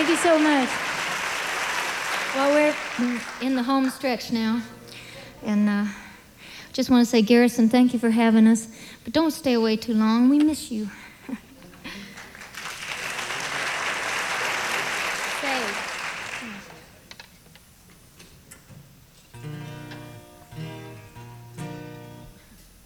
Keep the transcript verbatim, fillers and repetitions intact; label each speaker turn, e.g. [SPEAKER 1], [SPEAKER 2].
[SPEAKER 1] Thank you so much. Well, we're in the home stretch now. And uh, just want to say, Garrison, thank you for having us. But don't stay away too long. We miss you. Say.